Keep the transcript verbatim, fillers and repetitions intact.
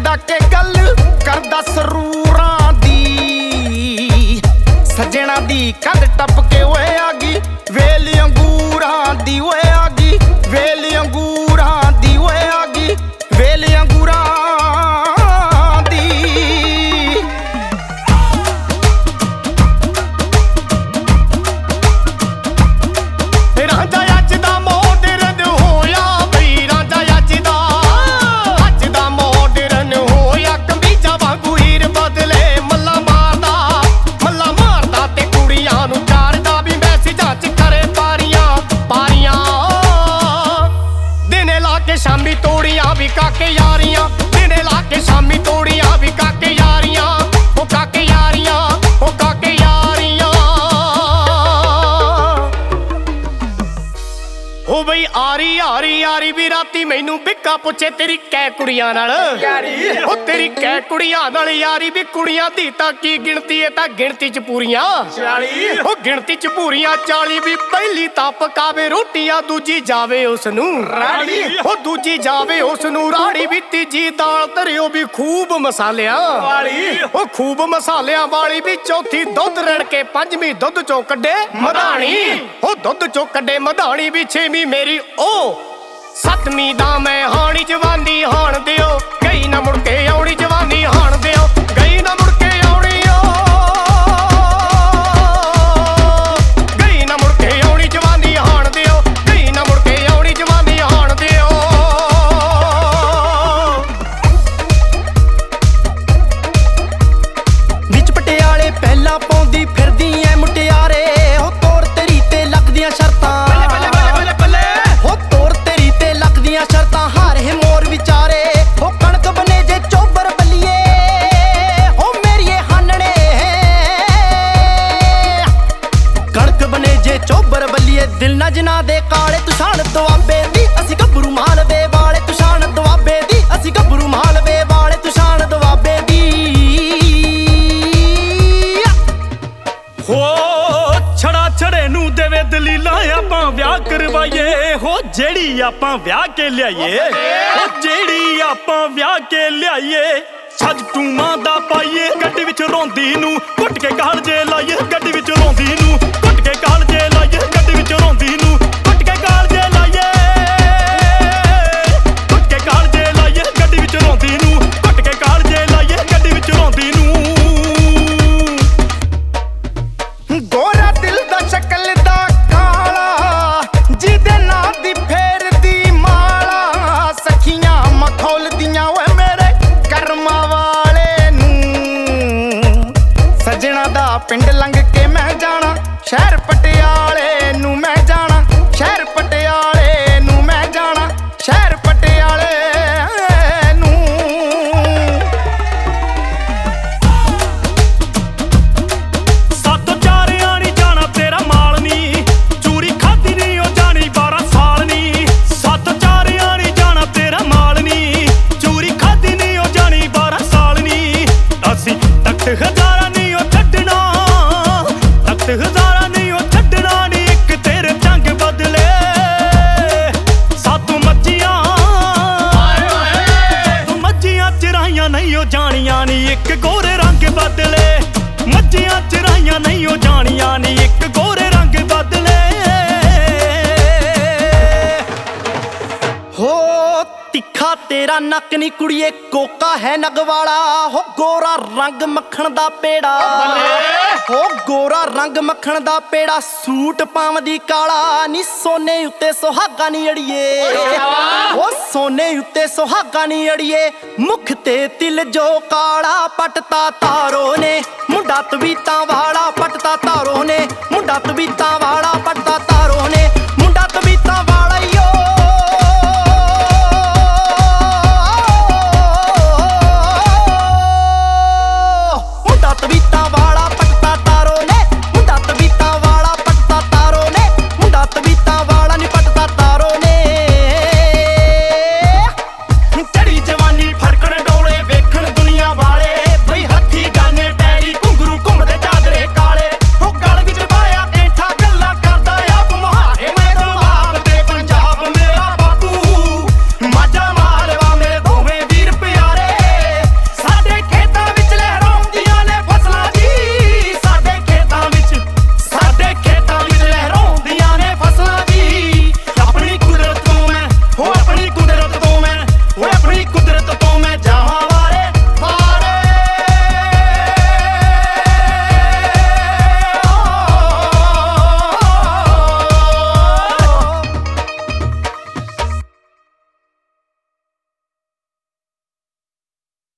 ਮੁੰਡਾ ਕੇ ਗੱਲ ਕਰਦਾ ਸਰੂਰਾਂ ਦੀ ਸੱਜਣਾ ਦੀ ਕੰਧ ਟੱਪ ਕੇ ਓਏ ਆ ਗਈ ਵੇਲ ਅੰਗੂਰਾਂ ਦੀ ਓਏ ਆ ਗਈ ਵੇਲ ਅੰਗੂਰਾਂ ਦੀ ਓਏ ਆ ਗਈ ਵੇਲ ਅੰਗੂਰਾਂ ਦੀ ਰਾਂਝਾ ਅੱਜ ਦਾ ਮੋਡਰਨ ਹੋਇਆ ਬਈ ਰਾਂਝਾ ਅੱਜ ਦਾ ਅੱਜ ਦਾ ਮੋਡਰਨ ਹੋਇਆ ਕਮੀਜ਼ਾਂ ਵਾਂਗੂ ਹੀਰ ਬਦਲੇ ਮੱਲਾ ਮਾਰਦਾ ਮੱਲਾ ਮਾਰਦਾ ਤੇ ਕੁੜੀਆਂ ਨੂੰ ਚਾਰਦਾ ਵੀ ਮੈਸੇਜਾਂ ਚ ਕਰੇ ਪਾਰੀਆਂ ਪਾਰੀਆਂ ਦਿਨੇ ਲਾ ਕੇ ਸ਼ਾਮੀ ਤੋੜੀਆਂ ਵੀ ਕਾਕੇ ਯਾਰੀਆਂ ਦਿਨੇ ਲਾ ਕੇ ਸ਼ਾਮੀ ਤੋੜੀਆਂ ਵੀ ਕਾਕੇ ਯਾਰੀਆਂ ਉਹ ਕਾਕੇ ਯਾਰੀਆਂ ਉਹ ਕਾਕੇ ਯਾਰੀਆਂ ਉਹ ਬਈ ਆਰੀ ਆਰੀ ਆਰੀ ਵੀ ਰਾਤੀ ਮੈਨੂੰ ਬਿੱਕਾ ਪੁੱਛੇ ਤੇਰੀ ਕੈ ਕੁੜੀਆਂ ਨਾਲ ਯਾਰੀ ਉਹ ਤੇਰੀ ਕੈ ਕੁੜੀਆਂ ਨਾਲ ਯਾਰੀ ਵੀ ਕੁੜੀਆਂ ਦੀ ਤਾਂ ਕੀ ਗਿਣਤੀ ਏ ਤਾਂ ਗਿਣਤੀ ਚ ਪੂਰੀਆਂ ਚਾਲੀ ਉਹ ਗਿਣਤੀ ਚ ਪੂਰੀਆਂ ਚਾਲੀ ਵੀ ਪਹਿਲੀ ਤਾਂ ਪਕਾਵੇ ਰੋਟੀਆਂ ਦੂਜੀ ਜਾਵੇ ਉਸ ਨੂੰ ਰਾੜੀ ਉਹ ਦੂਜੀ ਜਾਵੇ ਉਸ ਨੂੰ ਰਾੜੀ ਵੀ ਤੀਜੀ ਦਾਲ ਧਰਿਓ ਵੀ ਖੂਬ ਮਸਾਲਿਆਂ ਵਾਲੀ ਉਹ ਖੂਬ ਮਸਾਲਿਆਂ ਵਾਲੀ ਵੀ ਚੌਥੀ ਦੁੱਧ ਰੜ ਕੇ ਪੰਜਵੀਂ ਦੁੱਧ ਚੋਂ ਕੱਢੇ ਮਧਾਣੀ ਉਹ ਦੁੱਧ ਚੋਂ ਕੱਢੇ ਮਧਾਣੀ ਵੀ ਛੇਵੀਂ ਮੇਰੀ ਉਹ ਸੱਤਵੀਂ ਦਾ ਮੈਂ ਹਾਣੀ ਜਵਾਨੀ ਹਾਣ ਦਿਓ ਗਈ ਨਾ ਮੁੜ ਕੇ ਆਉਣੀ ਜਵਾਨੀ ਹਾਣ ਦਿਓ ਗਈ ਨਾ ਮੁੜ ਕੇ ਆਉਣੀ ਓ ਗਈ ਨਾ ਮੁੜ ਕੇ ਆਉਣੀ ਜਵਾਨੀ ਹਾਣ ਦਿਓ ਗਈ ਨਾ ਮੁੜ ਕੇ ਆਉਣੀ ਜਵਾਨੀ ਹਾਣ ਦਿਓ ਵਿੱਚ ਪਟਿਆਲੇ ਪਹਿਲਾਂ ਪਾਉਂਦੀ ਫਿਰਦੀ ਐ ਮੁਟਿਆਰੇ ਉਹ ਤੋਰ ਤੇਰੀ ਤੇ ਲੱਗਦੀਆਂ ਸ਼ਰਤਾਂ ਸ਼ਰਤਾਂ ਹਾਰੇ ਮੋਰ ਵਿਚਾਰੇ ਹੋ ਕਣਕ ਬਨੇ ਜੇ ਚੋਬਰ ਬੱਲੀਏ ਹੋ ਮੇਰੀਏ ਹਾਨਣੇ ਕਣਕ ਬਨੇ ਜੇ ਚੋਬਰ ਬੱਲੀਏ ਦਿਲ ਨਾ ਜਿਨ੍ਹਾਂ ਦੇ ਕਾਲੇ ਤੁਸ਼ਾਨ ਦੁਆਬੇ ਦੀ ਅਸੀਂ ਗੱਭਰੂ ਮਾਲਵੇ ਵਾਲੇ ਤੁਸ਼ਾਨ ਦੁਆਬੇ ਦੀ ਅਸੀਂ ਗੱਭਰੂ ਮਾਲਵੇ ਵਾਲੇ ਤੁਸ਼ਾਨ ਦੁਆਬੇ ਦੀ ਹੋ ਛੜਾ ਛੜੇ ਨੂੰ ਦੇਵੇ ਦਲੀਲਾਂ ਆਪਾਂ ਵਿਆਹ ਕਰਵਾਈਏ ਹੋ ਜਿਹੜੀ ਆਪਾਂ ਵਿਆਹ ਕੇ ਲਿਆਈਏ ਉਹ ਜਿਹੜੀ ਆਪਾਂ ਵਿਆਹ ਕੇ ਲਿਆਈਏ ਛੱਜ ਟੂਮਾਂ ਦਾ ਪਾਈਏ ਗੱਡੀ ਵਿੱਚ ਰੋਂਦੀ ਨੂੰ ਘੁੱਟ ਕੇ ਕਾਲ ਜੇ ਲਾਈਏ ਗੱਡੀ ਵਿੱਚ ਰੋਂਦੀ ਨੂੰ ਘੁੱਟ ਕੇ ਕਾਲ ਜੇ ਲਾਈਏ ਗੱਡੀ ਵਿੱਚ ਰੋਂਦੀ ਨੂੰ ਘੁੱਟ ਕੇ ਕਾਲ ਜੇ ਲਾਈਏ ਘੁੱਟ ਕੇ ਕਾਲ ਜੇ ਲਾਈਏ ਗੱਡੀ ਵਿੱਚ ਰੋਂਦੀ ਨੂੰ ਘੁੱਟ ਕੇ ਕਾਲ ਜੇ ਲਾਈਏ ਗੱਡੀ ਵਿੱਚ ਰੋਂਦੀ ਨੂੰ ਗੋਰਾ ਦਿਲ ਦਾ ਸ਼ਕਲ ਦਾ ਕਾਲਾ ਜਿਹਦੇ ਨਾਂ ਦੀ ਫੇਰਦੀ ਮਾਲਾ ਸਖੀਆਂ ਮਖੌਲਦੀਆਂ ਓਏ ਮੇਰੇ ਕਰਮਾਂ ਵਾਲੇ ਨੂੰ ਸੱਜਣਾ ਦਾ ਪਿੰਡ ਲੰਘ ਕੇ ਮੈਂ ਜਾਣਾ ਸ਼ਹਿਰ ਪਟਿਆਲੇ ਨੂੰ ਮੈਂ ਜਾਣਾ ਸ਼ਹਿਰ ਪਟਿਆਲੇ ਨੂੰ ਮੈਂ ਜਾਣਾ ਸ਼ਹਿਰ ਪਟਿਆਲੇ ਹਜ਼ਾਰਾਂ ਨੀ ਉਹ ਛੱਡਣਾ ਤਖਤ ਹਜ਼ਾਰਾਂ ਨੀ ਉਹ ਛੱਡਣਾ ਨੀ ਇੱਕ ਤੇਰੇ ਚੰਗ ਬਦਲੇ ਸਾਤੋਂ ਮੱਝੀਆਂ ਤੂੰ ਮੱਝੀਆਂ ਚਰਾਈਆਂ ਨਹੀਂ ਉਹ ਜਾਣੀਆਂ ਨੀ ਇੱਕ ਗੋਰੇ ਰੰਗ ਬਦਲੇ ਮੱਝੀਆਂ ਚਰਾਈਆਂ ਨਹੀਂ ਉਹ ਜਾਣੀਆਂ ਨੀ ਇੱਕ ਗੋਰੇ ਰੰਗ ਬਦਲੇ ਹੋ ਤਿੱਖਾ ਤੇਰਾ ਨੱਕ ਨੀ ਕੁੜੀਏ ਕੋਕਾ ਹੈ ਨਗਵਾਲਾ ਹੋ ਗੋਰਾ ਰੰਗ ਮੱਖਣ ਦਾ ਪੇੜਾ ਹੋ ਗੋਰਾ ਰੰਗ ਮੱਖਣ ਦਾ ਪੇੜਾ ਸੂਟ ਪਾਵਦੀ ਕਾਲਾ ਨੀ ਸੋਨੇ ਉੱਤੇ ਸੁਹਾਗਾ ਨੀ ਅੜੀਏ ਉਹ ਸੋਨੇ ਉੱਤੇ ਸੁਹਾਗਾ ਨੀ ਅੜੀਏ ਮੁਖ ਤੇ ਤਿਲ ਜੋ ਕਾਲਾ ਪਟਤਾ ਤਾਰੋ ਨੇ ਮੁੰਡਾ ਤਵੀਤਾਂ ਵਾਲਾ ਪਟਤਾ ਤਾਰੋ ਨੇ ਮੁੰਡਾ ਤਵੀਤਾਂ ਵਾਲਾ ਪਟਤਾ